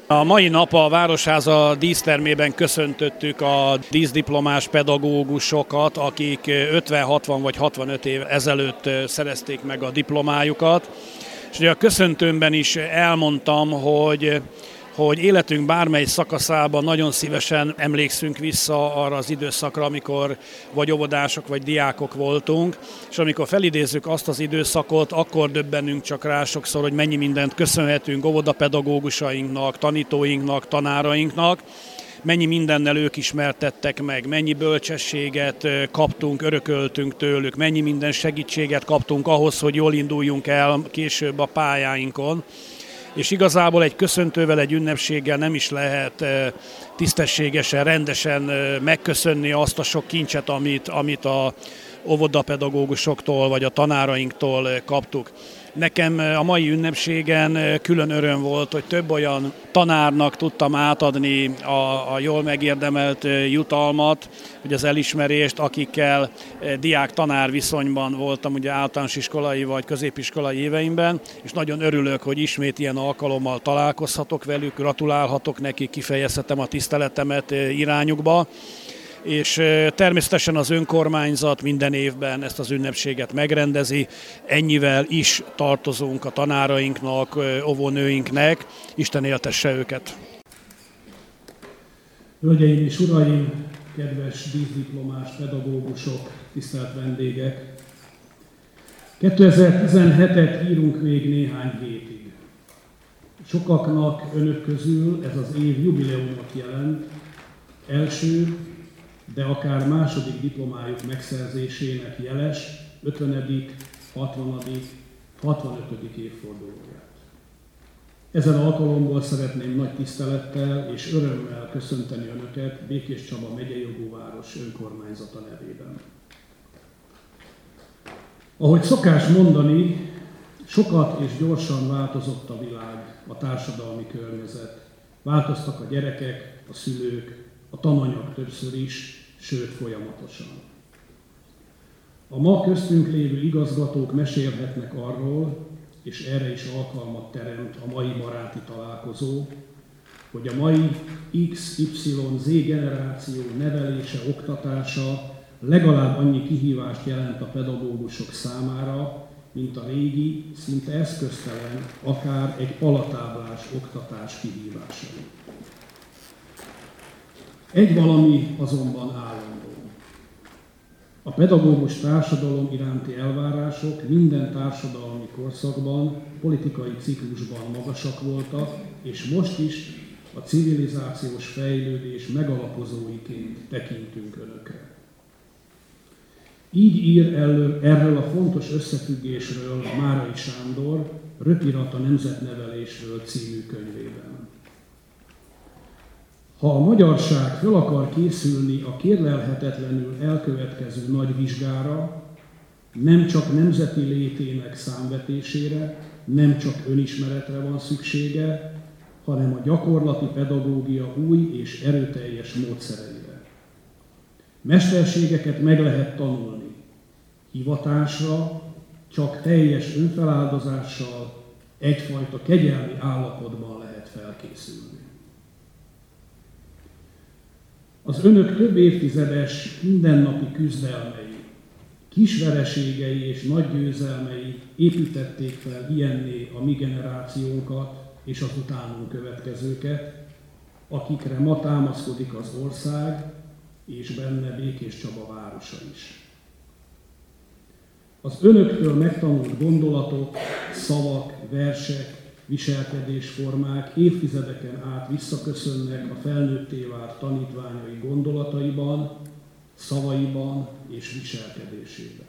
A mai nap a Városháza dísztermében köszöntöttük a díszdiplomás pedagógusokat, akik 50, 60 vagy 65 év ezelőtt szerezték meg a diplomájukat. És ugye a köszöntőmben is elmondtam, hogy életünk bármely szakaszában nagyon szívesen emlékszünk vissza arra az időszakra, amikor vagy óvodások, vagy diákok voltunk, és amikor felidézzük azt az időszakot, akkor döbbenünk csak rá sokszor, hogy mennyi mindent köszönhetünk óvodapedagógusainknak, tanítóinknak, tanárainknak, mennyi mindennel ők ismertettek meg, mennyi bölcsességet kaptunk, örököltünk tőlük, mennyi minden segítséget kaptunk ahhoz, hogy jól induljunk el később a pályáinkon. És igazából egy köszöntővel, egy ünnepséggel nem is lehet tisztességesen, rendesen megköszönni azt a sok kincset, amit a óvodapedagógusoktól vagy a tanárainktól kaptuk. Nekem a mai ünnepségen külön öröm volt, hogy több olyan tanárnak tudtam átadni a jól megérdemelt jutalmat, hogy az elismerést, akikkel diák-tanár viszonyban voltam ugye általános iskolai vagy középiskolai éveimben, és nagyon örülök, hogy ismét ilyen alkalommal találkozhatok velük, gratulálhatok nekik, kifejezhetem a tiszteletemet irányukba. És természetesen az önkormányzat minden évben ezt az ünnepséget megrendezi, ennyivel is tartozunk a tanárainknak, óvónőinknek, Isten éltesse őket. Hölgyeim és uraim, kedves díszdiplomás pedagógusok, tisztelt vendégek! 2017-et írunk még néhány hétig. Sokaknak önök közül ez az év jubileumot jelent, első, de akár második diplomájuk megszerzésének jeles 50., 60., 65. évfordulóját. Ezen alkalomból szeretném nagy tisztelettel és örömmel köszönteni Önöket Békéscsaba megyei jogú város önkormányzata nevében. Ahogy szokás mondani, sokat és gyorsan változott a világ, a társadalmi környezet. Változtak a gyerekek, a szülők, a tananyag többször is, sőt folyamatosan. A ma köztünk lévő igazgatók mesélhetnek arról, és erre is alkalmat teremt a mai baráti találkozó, hogy a mai XYZ generáció nevelése, oktatása legalább annyi kihívást jelent a pedagógusok számára, mint a régi, szinte eszköztelen, akár egy palatáblás oktatás kihívásai. Egy valami azonban állandó. A pedagógus társadalom iránti elvárások minden társadalmi korszakban, politikai ciklusban magasak voltak, és most is a civilizációs fejlődés megalapozóiként tekintünk Önökre. Így ír erről a fontos összefüggésről Márai Sándor Röpirat a nemzetnevelésről című könyvében. Ha a magyarság fel akar készülni a kérlelhetetlenül elkövetkező nagy vizsgára, nem csak nemzeti létének számvetésére, nem csak önismeretre van szüksége, hanem a gyakorlati pedagógia új és erőteljes módszereire. Mesterségeket meg lehet tanulni, hivatásra csak teljes önfeláldozással, egyfajta kegyelmi állapotban lehet felkészülni. Az Önök több évtizedes mindennapi küzdelmei, kis vereségei és nagy győzelmei építették fel ilyenné a mi generációnkat és az utánunk következőket, akikre ma támaszkodik az ország és benne Békéscsaba városa is. Az Önöktől megtanult gondolatok, szavak, versek, viselkedésformák évtizedeken át visszaköszönnek a felnőtté vált tanítványai gondolataiban, szavaiban és viselkedésében.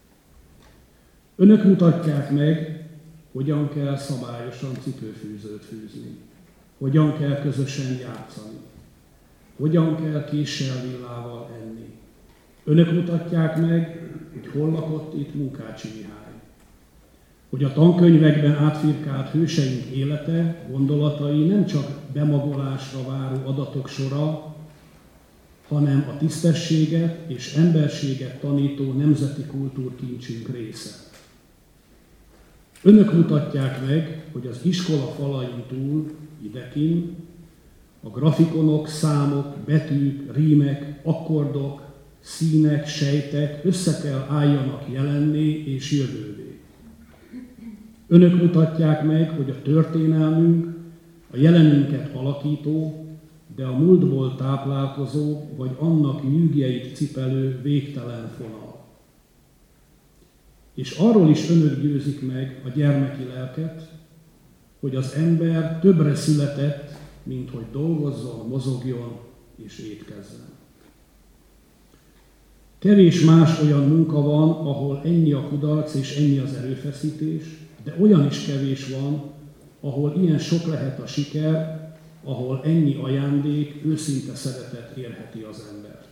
Önök mutatják meg, hogyan kell szabályosan cipőfűzőt fűzni, hogyan kell közösen játszani, hogyan kell késsel villával enni. Önök mutatják meg, hogy hol lakott itt Munkácsi Mihály, hogy a tankönyvekben átfirkált hőseink élete, gondolatai nem csak bemagolásra váró adatok sora, hanem a tisztességet és emberséget tanító nemzeti kultúrkincsünk része. Önök mutatják meg, hogy az iskola falain túl idekin, a grafikonok, számok, betűk, rímek, akkordok, színek, sejtek össze kell álljanak jelenné és jövővé. Önök mutatják meg, hogy a történelmünk a jelenünket alakító, de a múltból táplálkozó, vagy annak nyűgjeit cipelő végtelen fonal. És arról is önök győzik meg a gyermeki lelket, hogy az ember többre született, mint hogy dolgozzon, mozogjon és étkezzen. Kevés más olyan munka van, ahol ennyi a kudarc és ennyi az erőfeszítés, de olyan is kevés van, ahol ilyen sok lehet a siker, ahol ennyi ajándék, őszinte szeretet érheti az embert.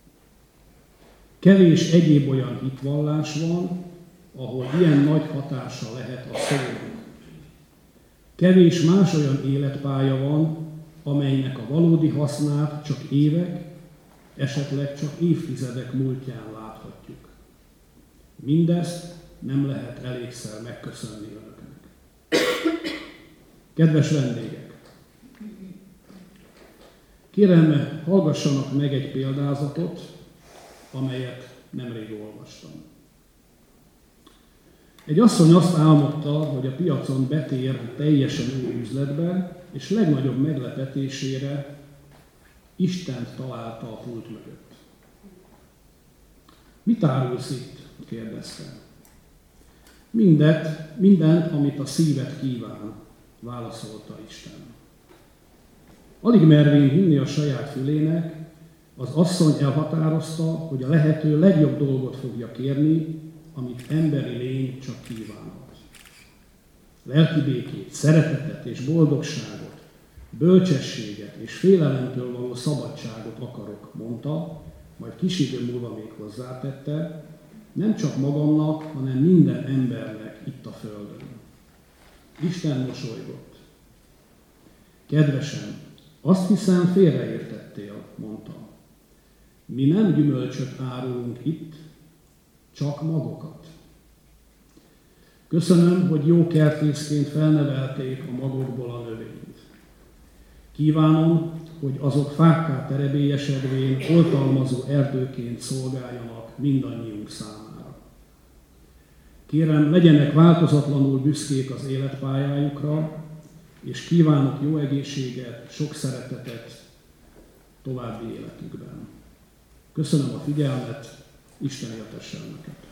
Kevés egyéb olyan hitvallás van, ahol ilyen nagy hatása lehet a szónak. Kevés más olyan életpálya van, amelynek a valódi hasznát csak évek, esetleg csak évtizedek múltján láthatjuk. Mindezt nem lehet elégszer megköszönni önöknek. Kedves vendégek! Kérem, hallgassanak meg egy példázatot, amelyet nemrég olvastam. Egy asszony azt álmodta, hogy a piacon betér teljesen új üzletbe, és legnagyobb meglepetésére Istent találta a pult mögött. Mit árulsz itt? Kérdezte. Mindent, amit a szíved kíván, válaszolta Isten. Alig mervén hinni a saját fülének, az asszony elhatározta, hogy a lehető legjobb dolgot fogja kérni, amit emberi lény csak kívánhat. Lelki békét, szeretetet és boldogságot, bölcsességet és félelemtől való szabadságot akarok, mondta, majd kis idő múlva még hozzátette, nem csak magamnak, hanem minden embernek itt a földön. Isten mosolygott. Kedvesem, azt hiszem félreértettél, mondta. Mi nem gyümölcsöt árulunk itt, csak magokat. Köszönöm, hogy jó kertészként felnevelték a magokból a növényt. Kívánom, hogy azok fákká terebélyesedvén oltalmazó erdőként szolgáljanak mindannyiunk számára. Kérem, legyenek változatlanul büszkék az életpályájukra, és kívánok jó egészséget, sok szeretetet további életükben. Köszönöm a figyelmet, Isten éltessen önöket!